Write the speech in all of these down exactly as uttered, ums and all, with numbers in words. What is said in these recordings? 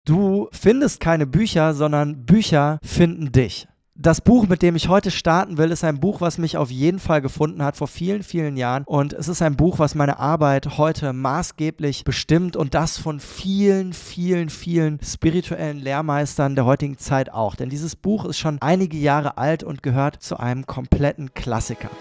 Du findest keine Bücher, sondern Bücher finden dich. Das Buch, mit dem ich heute starten will, ist ein Buch, was mich auf jeden Fall gefunden hat vor vielen, vielen Jahren. Und es ist ein Buch, was meine Arbeit heute maßgeblich bestimmt und das von vielen, vielen, vielen spirituellen Lehrmeistern der heutigen Zeit auch. Denn dieses Buch ist schon einige Jahre alt und gehört zu einem kompletten Klassiker.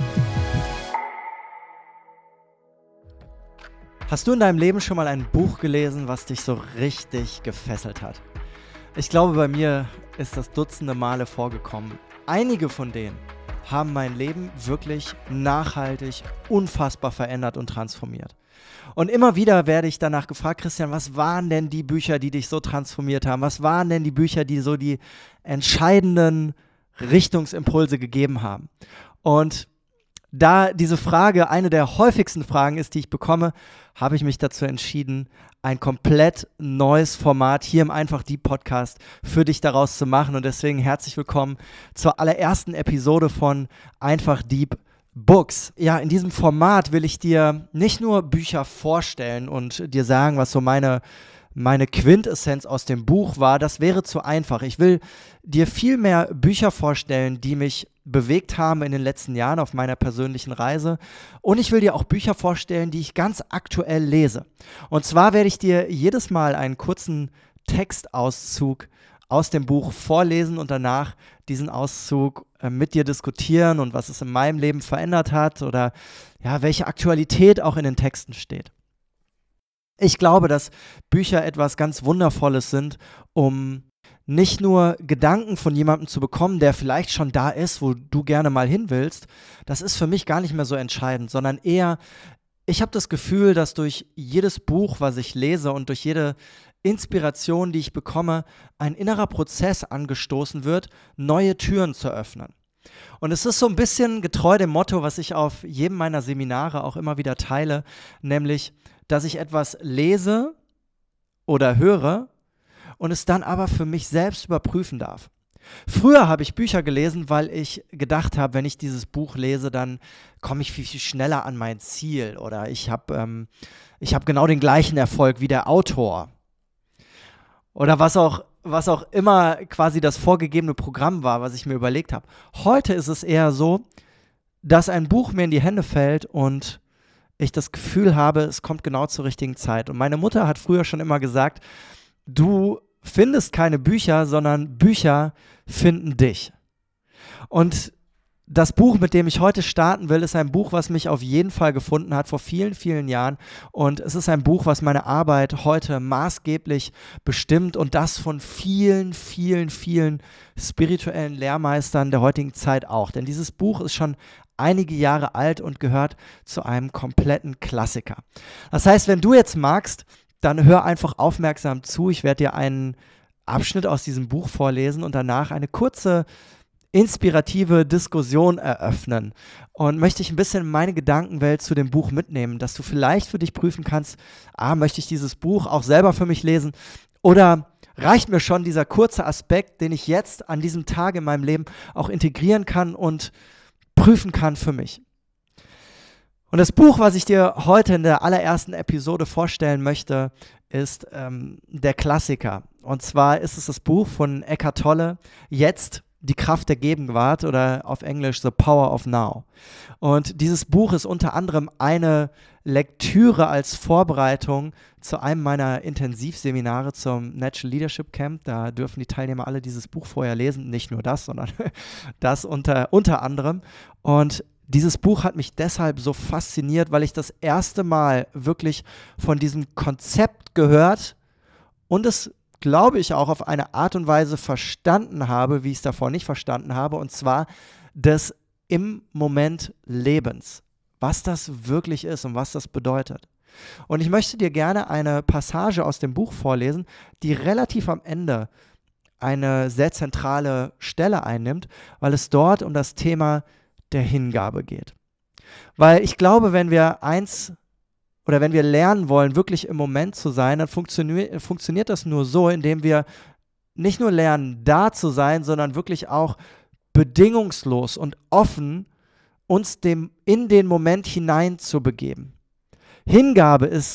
Hast du in deinem Leben schon mal ein Buch gelesen, was dich so richtig gefesselt hat? Ich glaube, bei mir ist das dutzende Male vorgekommen. Einige von denen haben mein Leben wirklich nachhaltig, unfassbar verändert und transformiert. Und immer wieder werde ich danach gefragt, Christian, was waren denn die Bücher, die dich so transformiert haben? Was waren denn die Bücher, die so die entscheidenden Richtungsimpulse gegeben haben? Und da diese Frage eine der häufigsten Fragen ist, die ich bekomme, habe ich mich dazu entschieden, ein komplett neues Format hier im Einfach Deep Podcast für dich daraus zu machen. Und deswegen herzlich willkommen zur allerersten Episode von Einfach Deep Books. Ja, in diesem Format will ich dir nicht nur Bücher vorstellen und dir sagen, was so meine meine Quintessenz aus dem Buch war, das wäre zu einfach. Ich will dir viel mehr Bücher vorstellen, die mich bewegt haben in den letzten Jahren auf meiner persönlichen Reise. Und ich will dir auch Bücher vorstellen, die ich ganz aktuell lese. Und zwar werde ich dir jedes Mal einen kurzen Textauszug aus dem Buch vorlesen und danach diesen Auszug äh, mit dir diskutieren und was es in meinem Leben verändert hat oder ja, welche Aktualität auch in den Texten steht. Ich glaube, dass Bücher etwas ganz Wundervolles sind, um nicht nur Gedanken von jemandem zu bekommen, der vielleicht schon da ist, wo du gerne mal hin willst. Das ist für mich gar nicht mehr so entscheidend, sondern eher, ich habe das Gefühl, dass durch jedes Buch, was ich lese und durch jede Inspiration, die ich bekomme, ein innerer Prozess angestoßen wird, neue Türen zu öffnen. Und es ist so ein bisschen getreu dem Motto, was ich auf jedem meiner Seminare auch immer wieder teile, nämlich, dass ich etwas lese oder höre und es dann aber für mich selbst überprüfen darf. Früher habe ich Bücher gelesen, weil ich gedacht habe, wenn ich dieses Buch lese, dann komme ich viel, viel schneller an mein Ziel oder ich habe ähm, ich habe genau den gleichen Erfolg wie der Autor. Oder was auch, was auch immer quasi das vorgegebene Programm war, was ich mir überlegt habe. Heute ist es eher so, dass ein Buch mir in die Hände fällt und ich das Gefühl habe, es kommt genau zur richtigen Zeit. Und meine Mutter hat früher schon immer gesagt, du findest keine Bücher, sondern Bücher finden dich. Und das Buch, mit dem ich heute starten will, ist ein Buch, was mich auf jeden Fall gefunden hat vor vielen, vielen Jahren. Und es ist ein Buch, was meine Arbeit heute maßgeblich bestimmt und das von vielen, vielen, vielen spirituellen Lehrmeistern der heutigen Zeit auch. Denn dieses Buch ist schon einige Jahre alt und gehört zu einem kompletten Klassiker. Das heißt, wenn du jetzt magst, dann hör einfach aufmerksam zu. Ich werde dir einen Abschnitt aus diesem Buch vorlesen und danach eine kurze inspirative Diskussion eröffnen und möchte ich ein bisschen meine Gedankenwelt zu dem Buch mitnehmen, dass du vielleicht für dich prüfen kannst, ah, möchte ich dieses Buch auch selber für mich lesen oder reicht mir schon dieser kurze Aspekt, den ich jetzt an diesem Tag in meinem Leben auch integrieren kann und prüfen kann für mich. Und das Buch, was ich dir heute in der allerersten Episode vorstellen möchte, ist ähm, der Klassiker. Und zwar ist es das Buch von Eckhart Tolle, Jetzt die Kraft der Gegenwart oder auf Englisch The Power of Now. Und dieses Buch ist unter anderem eine Lektüre als Vorbereitung zu einem meiner Intensivseminare zum Natural Leadership Camp. Da dürfen die Teilnehmer alle dieses Buch vorher lesen. Nicht nur das, sondern das unter, unter anderem. Und dieses Buch hat mich deshalb so fasziniert, weil ich das erste Mal wirklich von diesem Konzept gehört und es, glaube ich, auch auf eine Art und Weise verstanden habe, wie ich es davor nicht verstanden habe, und zwar des im Moment Lebens, was das wirklich ist und was das bedeutet. Und ich möchte dir gerne eine Passage aus dem Buch vorlesen, die relativ am Ende eine sehr zentrale Stelle einnimmt, weil es dort um das Thema der Hingabe geht. Weil ich glaube, wenn wir eins oder wenn wir lernen wollen, wirklich im Moment zu sein, dann funtioni- funktioniert das nur so, indem wir nicht nur lernen, da zu sein, sondern wirklich auch bedingungslos und offen uns dem, in den Moment hinein zu begeben. Hingabe ist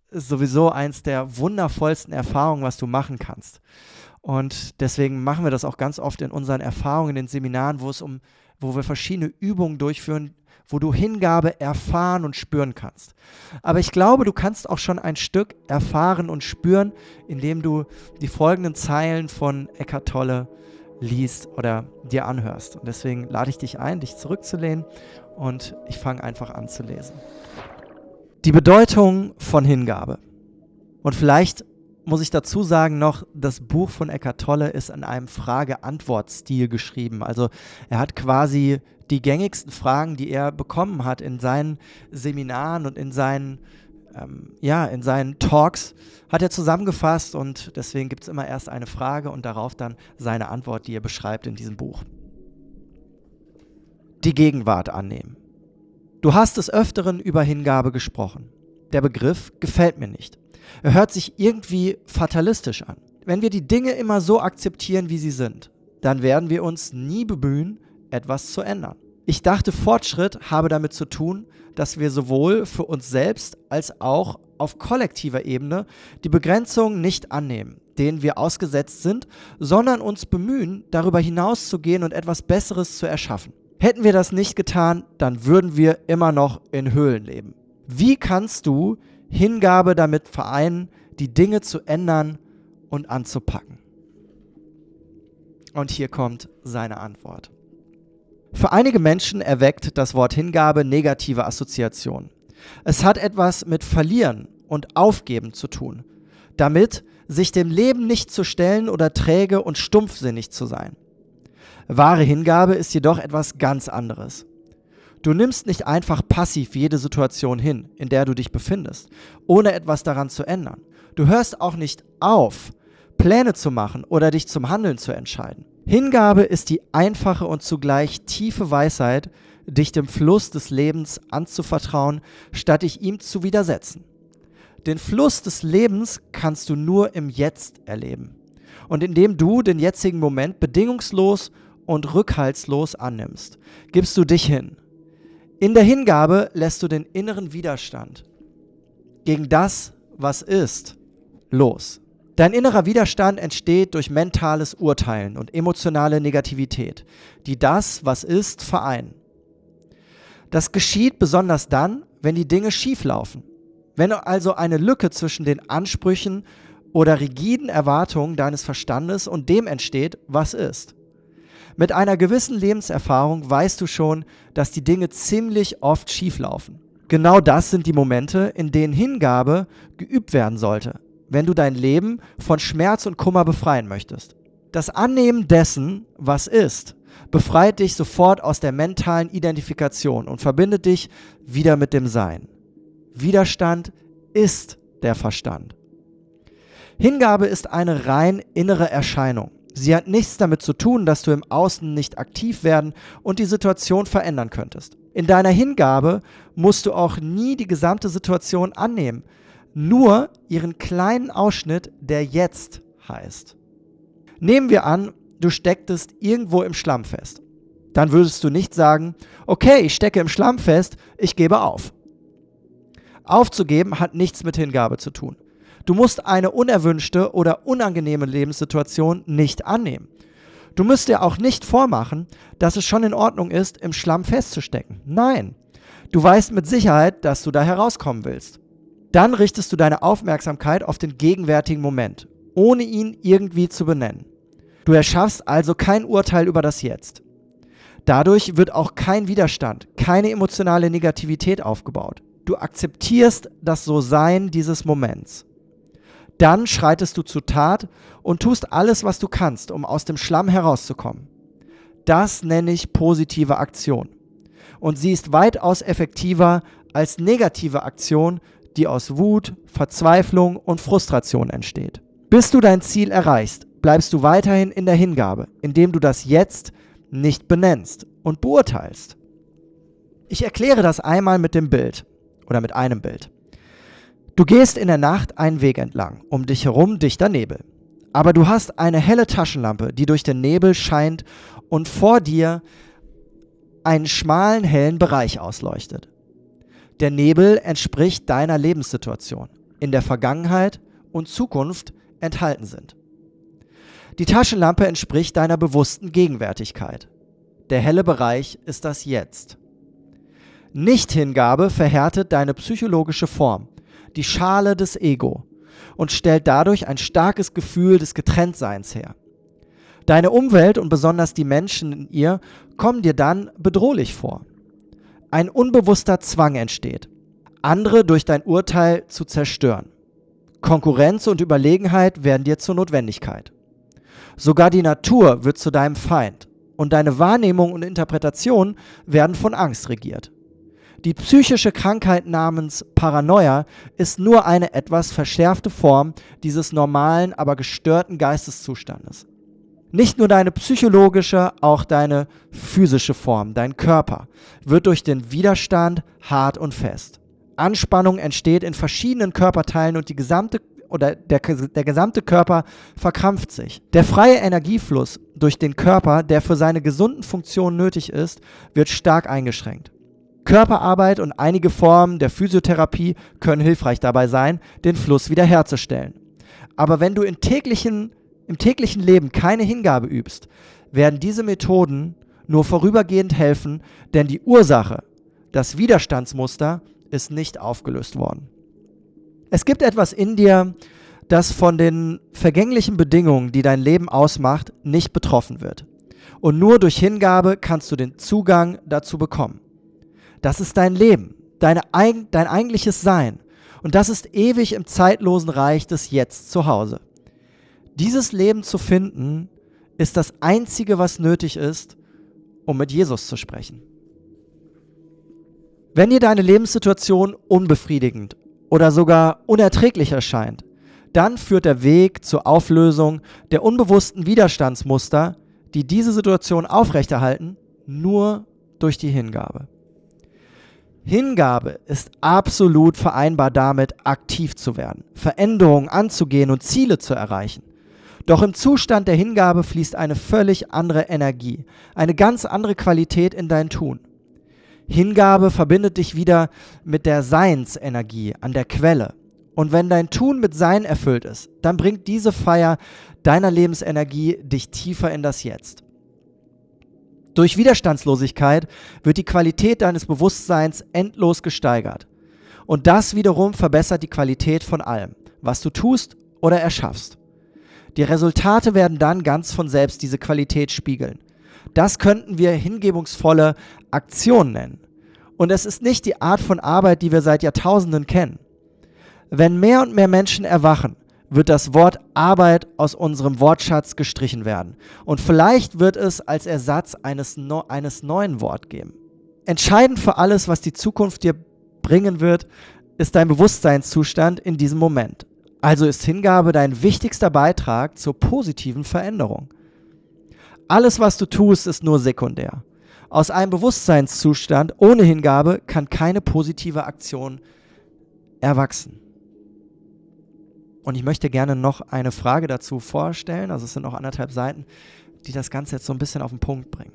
ist sowieso eins der wundervollsten Erfahrungen, was du machen kannst. Und deswegen machen wir das auch ganz oft in unseren Erfahrungen, in den Seminaren, wo es um, wo wir verschiedene Übungen durchführen, wo du Hingabe erfahren und spüren kannst. Aber ich glaube, du kannst auch schon ein Stück erfahren und spüren, indem du die folgenden Zeilen von Eckhart Tolle liest oder dir anhörst. Und deswegen lade ich dich ein, dich zurückzulehnen und ich fange einfach an zu lesen. Die Bedeutung von Hingabe. Und vielleicht muss ich dazu sagen noch, das Buch von Eckhart Tolle ist in einem Frage-Antwort-Stil geschrieben. Also er hat quasi die gängigsten Fragen, die er bekommen hat in seinen Seminaren und in seinen, ähm, ja, in seinen Talks, hat er zusammengefasst und deswegen gibt es immer erst eine Frage und darauf dann seine Antwort, die er beschreibt in diesem Buch. Die Gegenwart annehmen. Du hast des Öfteren über Hingabe gesprochen. Der Begriff gefällt mir nicht. Er hört sich irgendwie fatalistisch an. Wenn wir die Dinge immer so akzeptieren, wie sie sind, dann werden wir uns nie bemühen, etwas zu ändern. Ich dachte, Fortschritt habe damit zu tun, dass wir sowohl für uns selbst als auch auf kollektiver Ebene die Begrenzungen nicht annehmen, denen wir ausgesetzt sind, sondern uns bemühen, darüber hinauszugehen und etwas Besseres zu erschaffen. Hätten wir das nicht getan, dann würden wir immer noch in Höhlen leben. Wie kannst du Hingabe damit vereinen, die Dinge zu ändern und anzupacken? Und hier kommt seine Antwort. Für einige Menschen erweckt das Wort Hingabe negative Assoziationen. Es hat etwas mit Verlieren und Aufgeben zu tun, damit sich dem Leben nicht zu stellen oder träge und stumpfsinnig zu sein. Wahre Hingabe ist jedoch etwas ganz anderes. Du nimmst nicht einfach passiv jede Situation hin, in der du dich befindest, ohne etwas daran zu ändern. Du hörst auch nicht auf, Pläne zu machen oder dich zum Handeln zu entscheiden. Hingabe ist die einfache und zugleich tiefe Weisheit, dich dem Fluss des Lebens anzuvertrauen, statt dich ihm zu widersetzen. Den Fluss des Lebens kannst du nur im Jetzt erleben und indem du den jetzigen Moment bedingungslos und rückhaltslos annimmst, gibst du dich hin. In der Hingabe lässt du den inneren Widerstand gegen das, was ist, los. Dein innerer Widerstand entsteht durch mentales Urteilen und emotionale Negativität, die das, was ist, vereinen. Das geschieht besonders dann, wenn die Dinge schief laufen. Wenn also eine Lücke zwischen den Ansprüchen oder rigiden Erwartungen deines Verstandes und dem entsteht, was ist. Mit einer gewissen Lebenserfahrung weißt du schon, dass die Dinge ziemlich oft schief laufen. Genau das sind die Momente, in denen Hingabe geübt werden sollte, wenn du dein Leben von Schmerz und Kummer befreien möchtest. Das Annehmen dessen, was ist, befreit dich sofort aus der mentalen Identifikation und verbindet dich wieder mit dem Sein. Widerstand ist der Verstand. Hingabe ist eine rein innere Erscheinung. Sie hat nichts damit zu tun, dass du im Außen nicht aktiv werden und die Situation verändern könntest. In deiner Hingabe musst du auch nie die gesamte Situation annehmen, nur ihren kleinen Ausschnitt, der jetzt heißt. Nehmen wir an, du stecktest irgendwo im Schlamm fest. Dann würdest du nicht sagen, okay, ich stecke im Schlamm fest, ich gebe auf. Aufzugeben hat nichts mit Hingabe zu tun. Du musst eine unerwünschte oder unangenehme Lebenssituation nicht annehmen. Du musst dir auch nicht vormachen, dass es schon in Ordnung ist, im Schlamm festzustecken. Nein, du weißt mit Sicherheit, dass du da herauskommen willst. Dann richtest du deine Aufmerksamkeit auf den gegenwärtigen Moment, ohne ihn irgendwie zu benennen. Du erschaffst also kein Urteil über das Jetzt. Dadurch wird auch kein Widerstand, keine emotionale Negativität aufgebaut. Du akzeptierst das So-Sein dieses Moments. Dann schreitest du zur Tat und tust alles, was du kannst, um aus dem Schlamm herauszukommen. Das nenne ich positive Aktion. Und sie ist weitaus effektiver als negative Aktion, die aus Wut, Verzweiflung und Frustration entsteht. Bis du dein Ziel erreichst, bleibst du weiterhin in der Hingabe, indem du das Jetzt nicht benennst und beurteilst. Ich erkläre das einmal mit dem Bild oder mit einem Bild. Du gehst in der Nacht einen Weg entlang, um dich herum dichter Nebel. Aber du hast eine helle Taschenlampe, die durch den Nebel scheint und vor dir einen schmalen, hellen Bereich ausleuchtet. Der Nebel entspricht deiner Lebenssituation. in der Vergangenheit und Zukunft enthalten sind. Die Taschenlampe entspricht deiner bewussten Gegenwärtigkeit. Der helle Bereich ist das Jetzt. Nichthingabe verhärtet deine psychologische Form, die Schale des Ego, und stellt dadurch ein starkes Gefühl des Getrenntseins her. Deine Umwelt und besonders die Menschen in ihr kommen dir dann bedrohlich vor. Ein unbewusster Zwang entsteht, andere durch dein Urteil zu zerstören. Konkurrenz und Überlegenheit werden dir zur Notwendigkeit. Sogar die Natur wird zu deinem Feind und deine Wahrnehmung und Interpretation werden von Angst regiert. Die psychische Krankheit namens Paranoia ist nur eine etwas verschärfte Form dieses normalen, aber gestörten Geisteszustandes. Nicht nur deine psychologische, auch deine physische Form, dein Körper, wird durch den Widerstand hart und fest. Anspannung entsteht in verschiedenen Körperteilen und die gesamte oder der, der gesamte Körper verkrampft sich. Der freie Energiefluss durch den Körper, der für seine gesunden Funktionen nötig ist, wird stark eingeschränkt. Körperarbeit und einige Formen der Physiotherapie können hilfreich dabei sein, den Fluss wiederherzustellen. Aber wenn du in täglichen, im täglichen Leben keine Hingabe übst, werden diese Methoden nur vorübergehend helfen, denn die Ursache, das Widerstandsmuster, ist nicht aufgelöst worden. Es gibt etwas in dir, das von den vergänglichen Bedingungen, die dein Leben ausmacht, nicht betroffen wird. Und nur durch Hingabe kannst du den Zugang dazu bekommen. Das ist dein Leben, deine, dein eigentliches Sein. Und das ist ewig im zeitlosen Reich des Jetzt zu Hause. Dieses Leben zu finden, ist das Einzige, was nötig ist, um mit Jesus zu sprechen. Wenn dir deine Lebenssituation unbefriedigend oder sogar unerträglich erscheint, dann führt der Weg zur Auflösung der unbewussten Widerstandsmuster, die diese Situation aufrechterhalten, nur durch die Hingabe. Hingabe ist absolut vereinbar damit, aktiv zu werden, Veränderungen anzugehen und Ziele zu erreichen. Doch im Zustand der Hingabe fließt eine völlig andere Energie, eine ganz andere Qualität in dein Tun. Hingabe verbindet dich wieder mit der Seinsenergie an der Quelle. Und wenn dein Tun mit Sein erfüllt ist, dann bringt diese Feier deiner Lebensenergie dich tiefer in das Jetzt. Durch Widerstandslosigkeit wird die Qualität deines Bewusstseins endlos gesteigert. Und das wiederum verbessert die Qualität von allem, was du tust oder erschaffst. Die Resultate werden dann ganz von selbst diese Qualität spiegeln. Das könnten wir hingebungsvolle Aktion nennen. Und es ist nicht die Art von Arbeit, die wir seit Jahrtausenden kennen. Wenn mehr und mehr Menschen erwachen, wird das Wort Arbeit aus unserem Wortschatz gestrichen werden. Und vielleicht wird es als Ersatz eines, no- eines neuen Wortes geben. Entscheidend für alles, was die Zukunft dir bringen wird, ist dein Bewusstseinszustand in diesem Moment. Also ist Hingabe dein wichtigster Beitrag zur positiven Veränderung. Alles, was du tust, ist nur sekundär. Aus einem Bewusstseinszustand ohne Hingabe kann keine positive Aktion erwachsen. Und ich möchte gerne noch eine Frage dazu vorstellen, also es sind noch anderthalb Seiten, die das Ganze jetzt so ein bisschen auf den Punkt bringen.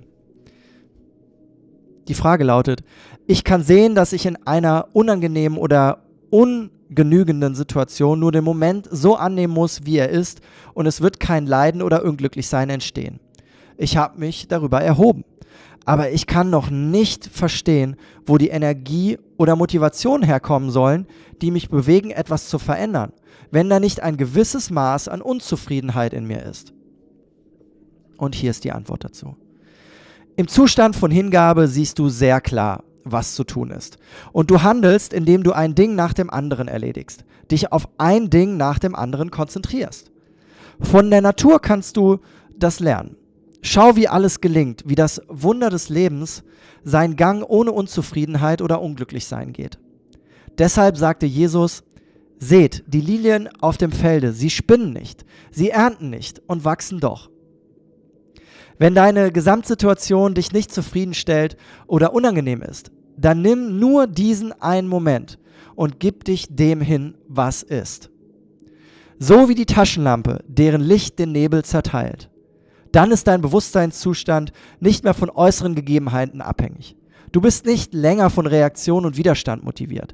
Die Frage lautet: Ich kann sehen, dass ich in einer unangenehmen oder ungenügenden Situation nur den Moment so annehmen muss, wie er ist, und es wird kein Leiden oder Unglücklichsein entstehen. Ich habe mich darüber erhoben. Aber ich kann noch nicht verstehen, wo die Energie oder Motivation herkommen sollen, die mich bewegen, etwas zu verändern, wenn da nicht ein gewisses Maß an Unzufriedenheit in mir ist. Und hier ist die Antwort dazu. Im Zustand von Hingabe siehst du sehr klar, was zu tun ist. Und du handelst, indem du ein Ding nach dem anderen erledigst, dich auf ein Ding nach dem anderen konzentrierst. Von der Natur kannst du das lernen. Schau, wie alles gelingt, wie das Wunder des Lebens seinen Gang ohne Unzufriedenheit oder Unglücklichsein geht. Deshalb sagte Jesus: Seht, die Lilien auf dem Felde, sie spinnen nicht, sie ernten nicht und wachsen doch. Wenn deine Gesamtsituation dich nicht zufriedenstellt oder unangenehm ist, dann nimm nur diesen einen Moment und gib dich dem hin, was ist. So wie die Taschenlampe, deren Licht den Nebel zerteilt. Dann ist dein Bewusstseinszustand nicht mehr von äußeren Gegebenheiten abhängig. Du bist nicht länger von Reaktion und Widerstand motiviert.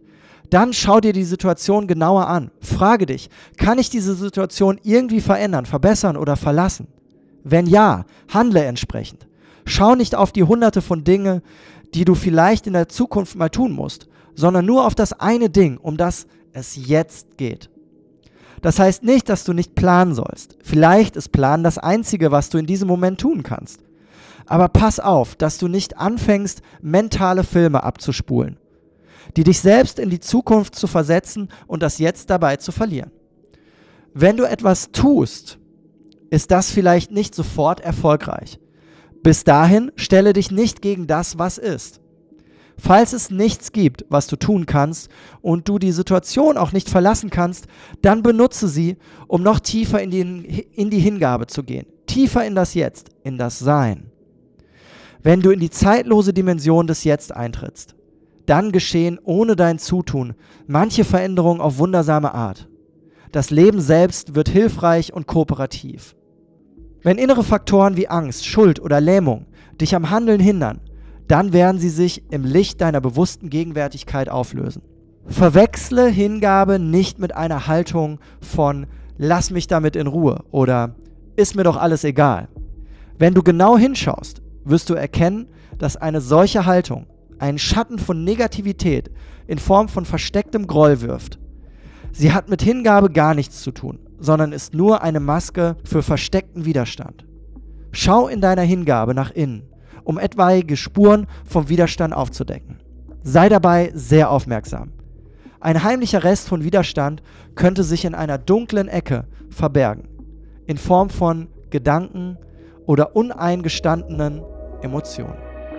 Dann schau dir die Situation genauer an. Frage dich, kann ich diese Situation irgendwie verändern, verbessern oder verlassen? Wenn ja, handle entsprechend. Schau nicht auf die hunderte von Dingen, die du vielleicht in der Zukunft mal tun musst, sondern nur auf das eine Ding, um das es jetzt geht. Das heißt nicht, dass du nicht planen sollst. Vielleicht ist Planen das Einzige, was du in diesem Moment tun kannst. Aber pass auf, dass du nicht anfängst, mentale Filme abzuspulen, die dich selbst in die Zukunft zu versetzen und das Jetzt dabei zu verlieren. Wenn du etwas tust, ist das vielleicht nicht sofort erfolgreich. Bis dahin stelle dich nicht gegen das, was ist. Falls es nichts gibt, was du tun kannst und du die Situation auch nicht verlassen kannst, dann benutze sie, um noch tiefer in die, in die Hingabe zu gehen, tiefer in das Jetzt, in das Sein. Wenn du in die zeitlose Dimension des Jetzt eintrittst, dann geschehen ohne dein Zutun manche Veränderungen auf wundersame Art. Das Leben selbst wird hilfreich und kooperativ. Wenn innere Faktoren wie Angst, Schuld oder Lähmung dich am Handeln hindern, dann werden sie sich im Licht deiner bewussten Gegenwärtigkeit auflösen. Verwechsle Hingabe nicht mit einer Haltung von „lass mich damit in Ruhe" oder „ist mir doch alles egal". Wenn du genau hinschaust, wirst du erkennen, dass eine solche Haltung einen Schatten von Negativität in Form von verstecktem Groll wirft. Sie hat mit Hingabe gar nichts zu tun, sondern ist nur eine Maske für versteckten Widerstand. Schau in deiner Hingabe nach innen, um etwaige Spuren vom Widerstand aufzudecken. Sei dabei sehr aufmerksam. Ein heimlicher Rest von Widerstand könnte sich in einer dunklen Ecke verbergen, in Form von Gedanken oder uneingestandenen Emotionen.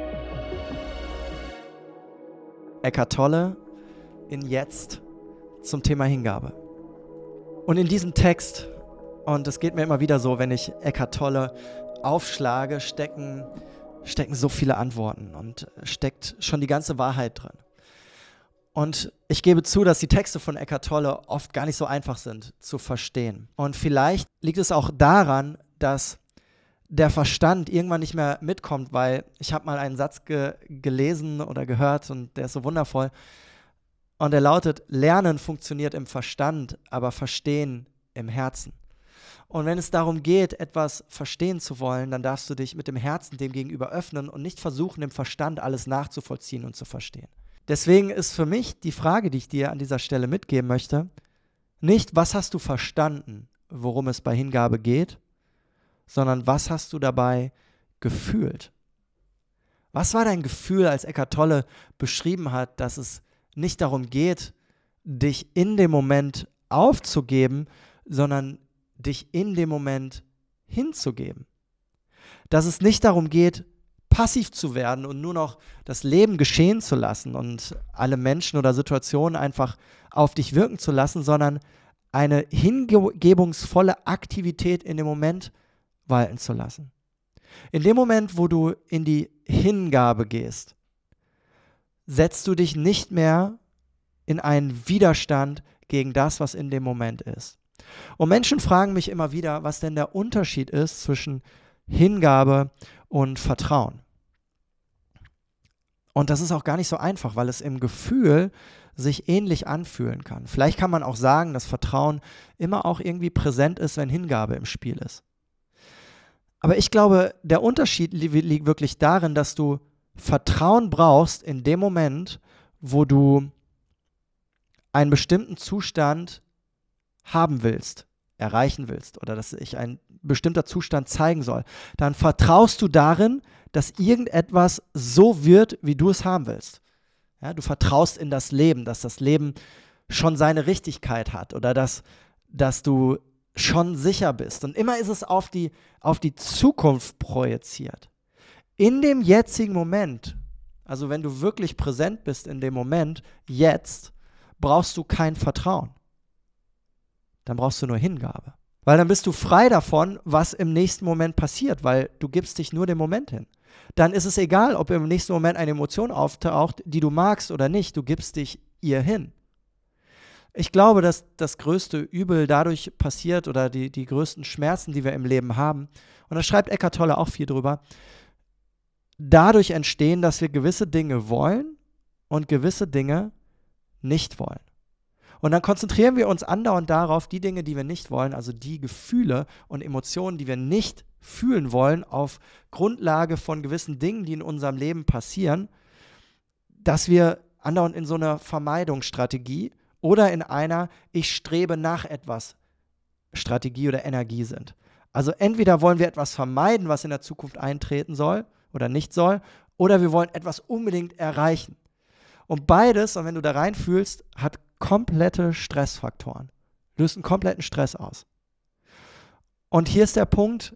Eckhart Tolle in Jetzt zum Thema Hingabe. Und in diesem Text, und es geht mir immer wieder so, wenn ich Eckhart Tolle aufschlage, stecken, stecken so viele Antworten und steckt schon die ganze Wahrheit drin. Und ich gebe zu, dass die Texte von Eckhart Tolle oft gar nicht so einfach sind zu verstehen. Und vielleicht liegt es auch daran, dass der Verstand irgendwann nicht mehr mitkommt, weil ich habe mal einen Satz ge- gelesen oder gehört und der ist so wundervoll. Und der lautet: Lernen funktioniert im Verstand, aber Verstehen im Herzen. Und wenn es darum geht, etwas verstehen zu wollen, dann darfst du dich mit dem Herzen dem gegenüber öffnen und nicht versuchen, im Verstand alles nachzuvollziehen und zu verstehen. Deswegen ist für mich die Frage, die ich dir an dieser Stelle mitgeben möchte, nicht, was hast du verstanden, worum es bei Hingabe geht, sondern was hast du dabei gefühlt? Was war dein Gefühl, als Eckhart Tolle beschrieben hat, dass es nicht darum geht, dich in dem Moment aufzugeben, sondern dich in dem Moment hinzugeben? Dass es nicht darum geht, passiv zu werden und nur noch das Leben geschehen zu lassen und alle Menschen oder Situationen einfach auf dich wirken zu lassen, sondern eine hingebungsvolle Aktivität in dem Moment walten zu lassen. In dem Moment, wo du in die Hingabe gehst, setzt du dich nicht mehr in einen Widerstand gegen das, was in dem Moment ist. Und Menschen fragen mich immer wieder, was denn der Unterschied ist zwischen Hingabe und Vertrauen. Und das ist auch gar nicht so einfach, weil es im Gefühl sich ähnlich anfühlen kann. Vielleicht kann man auch sagen, dass Vertrauen immer auch irgendwie präsent ist, wenn Hingabe im Spiel ist. Aber ich glaube, der Unterschied li- liegt wirklich darin, dass du Vertrauen brauchst in dem Moment, wo du einen bestimmten Zustand haben willst, erreichen willst oder dass sich ein bestimmter Zustand zeigen soll. Dann vertraust du darin, dass irgendetwas so wird, wie du es haben willst. Ja, du vertraust in das Leben, dass das Leben schon seine Richtigkeit hat oder dass, dass du schon sicher bist. Und immer ist es auf die, auf die Zukunft projiziert. In dem jetzigen Moment, also wenn du wirklich präsent bist in dem Moment, jetzt, brauchst du kein Vertrauen. Dann brauchst du nur Hingabe. Weil dann bist du frei davon, was im nächsten Moment passiert, weil du gibst dich nur dem Moment hin. Dann ist es egal, ob im nächsten Moment eine Emotion auftaucht, die du magst oder nicht, du gibst dich ihr hin. Ich glaube, dass das größte Übel dadurch passiert oder die, die größten Schmerzen, die wir im Leben haben, und da schreibt Eckhart Tolle auch viel drüber, dadurch entstehen, dass wir gewisse Dinge wollen und gewisse Dinge nicht wollen. Und dann konzentrieren wir uns andauernd darauf, die Dinge, die wir nicht wollen, also die Gefühle und Emotionen, die wir nicht fühlen wollen, auf Grundlage von gewissen Dingen, die in unserem Leben passieren, dass wir andauernd in so einer Vermeidungsstrategie oder in einer Ich strebe nach etwas Strategie oder Energie sind. Also entweder wollen wir etwas vermeiden, was in der Zukunft eintreten soll oder nicht soll, oder wir wollen etwas unbedingt erreichen. Und beides, und wenn du da reinfühlst, hat komplette Stressfaktoren. Löst einen kompletten Stress aus. Und hier ist der Punkt,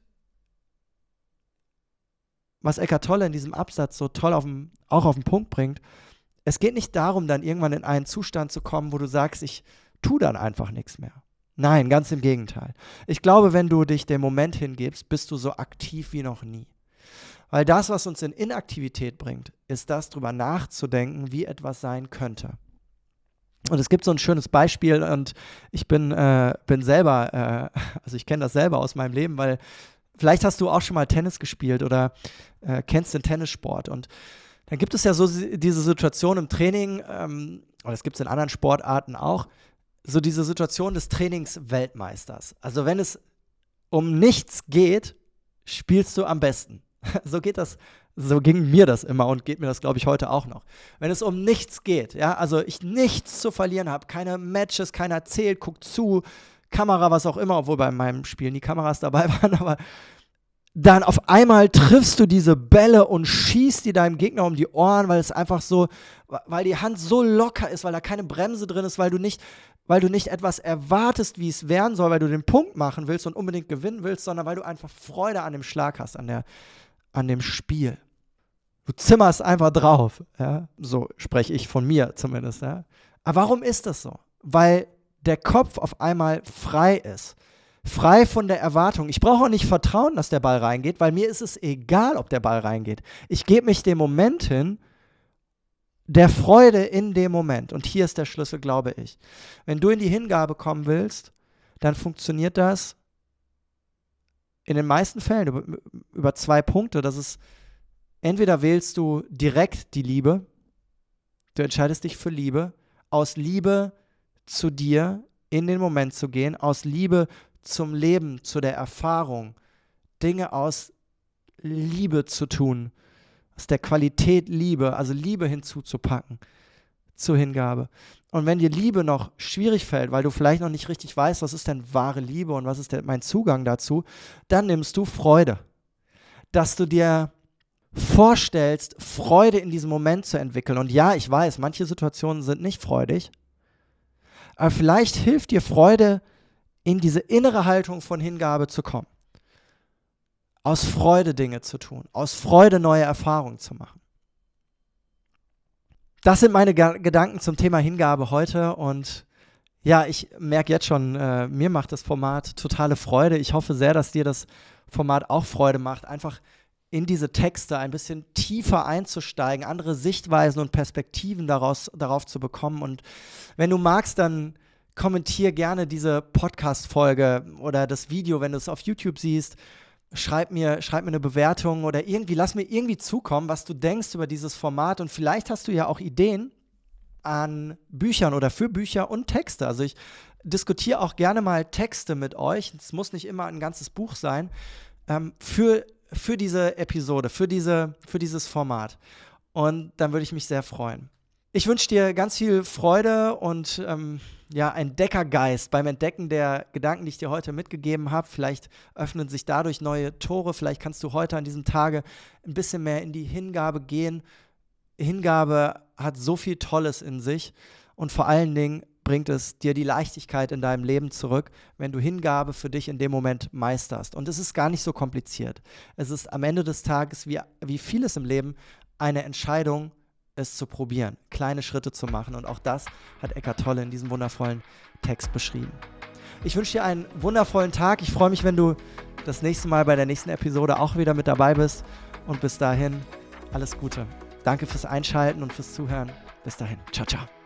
was Eckhart Tolle in diesem Absatz so toll auf den, auch auf den Punkt bringt. Es geht nicht darum, dann irgendwann in einen Zustand zu kommen, wo du sagst, ich tue dann einfach nichts mehr. Nein, ganz im Gegenteil. Ich glaube, wenn du dich dem Moment hingibst, bist du so aktiv wie noch nie. Weil das, was uns in Inaktivität bringt, ist das, drüber nachzudenken, wie etwas sein könnte. Und es gibt so ein schönes Beispiel und ich bin, äh, bin selber, äh, also ich kenne das selber aus meinem Leben, weil vielleicht hast du auch schon mal Tennis gespielt oder äh, kennst den Tennissport. Und dann gibt es ja so diese Situation im Training, ähm, oder es gibt es in anderen Sportarten auch, so diese Situation des Trainingsweltmeisters. Also wenn es um nichts geht, spielst du am besten. So geht das, so ging mir das immer und geht mir das, glaube ich, heute auch noch. Wenn es um nichts geht, ja, also ich nichts zu verlieren habe, keine Matches, keiner zählt, guckt zu, Kamera, was auch immer, obwohl bei meinem Spiel nie Kameras dabei waren, aber dann auf einmal triffst du diese Bälle und schießt die deinem Gegner um die Ohren, weil es einfach so, weil die Hand so locker ist, weil da keine Bremse drin ist, weil du nicht, weil du nicht etwas erwartest, wie es werden soll, weil du den Punkt machen willst und unbedingt gewinnen willst, sondern weil du einfach Freude an dem Schlag hast, an der, an dem Spiel. Du zimmerst einfach drauf, ja? So spreche ich von mir zumindest. Ja? Aber warum ist das so? Weil der Kopf auf einmal frei ist. Frei von der Erwartung. Ich brauche auch nicht vertrauen, dass der Ball reingeht, weil mir ist es egal, ob der Ball reingeht. Ich gebe mich dem Moment hin, der Freude in dem Moment. Und hier ist der Schlüssel, glaube ich. Wenn du in die Hingabe kommen willst, dann funktioniert das in den meisten Fällen über, über zwei Punkte. Das ist, entweder wählst du direkt die Liebe, du entscheidest dich für Liebe, aus Liebe zu dir in den Moment zu gehen, aus Liebe zum Leben, zu der Erfahrung, Dinge aus Liebe zu tun, aus der Qualität Liebe, also Liebe hinzuzupacken zur Hingabe. Und wenn dir Liebe noch schwierig fällt, weil du vielleicht noch nicht richtig weißt, was ist denn wahre Liebe und was ist denn mein Zugang dazu, dann nimmst du Freude. Dass du dir vorstellst, Freude in diesem Moment zu entwickeln. Und ja, ich weiß, manche Situationen sind nicht freudig, aber vielleicht hilft dir Freude, in diese innere Haltung von Hingabe zu kommen. Aus Freude Dinge zu tun, aus Freude neue Erfahrungen zu machen. Das sind meine Ga- Gedanken zum Thema Hingabe heute und ja, ich merke jetzt schon, äh, mir macht das Format totale Freude. Ich hoffe sehr, dass dir das Format auch Freude macht, einfach in diese Texte ein bisschen tiefer einzusteigen, andere Sichtweisen und Perspektiven daraus, darauf zu bekommen. Und wenn du magst, dann kommentier gerne diese Podcast-Folge oder das Video, wenn du es auf YouTube siehst. Schreib mir, schreib mir eine Bewertung oder irgendwie, lass mir irgendwie zukommen, was du denkst über dieses Format. Und vielleicht hast du ja auch Ideen an Büchern oder für Bücher und Texte. Also ich diskutiere auch gerne mal Texte mit euch. Es muss nicht immer ein ganzes Buch sein. Ähm, für, für diese Episode, für, diese, für dieses Format. Und dann würde ich mich sehr freuen. Ich wünsche dir ganz viel Freude und ähm, ja, ein Entdeckergeist beim Entdecken der Gedanken, die ich dir heute mitgegeben habe. Vielleicht öffnen sich dadurch neue Tore. Vielleicht kannst du heute an diesem Tage ein bisschen mehr in die Hingabe gehen. Hingabe hat so viel Tolles in sich und vor allen Dingen bringt es dir die Leichtigkeit in deinem Leben zurück, wenn du Hingabe für dich in dem Moment meisterst. Und es ist gar nicht so kompliziert. Es ist am Ende des Tages, wie, wie vieles im Leben, eine Entscheidung, es zu probieren, kleine Schritte zu machen. Und auch das hat Eckhart Tolle in diesem wundervollen Text beschrieben. Ich wünsche dir einen wundervollen Tag. Ich freue mich, wenn du das nächste Mal bei der nächsten Episode auch wieder mit dabei bist. Und bis dahin, alles Gute. Danke fürs Einschalten und fürs Zuhören. Bis dahin. Ciao, ciao.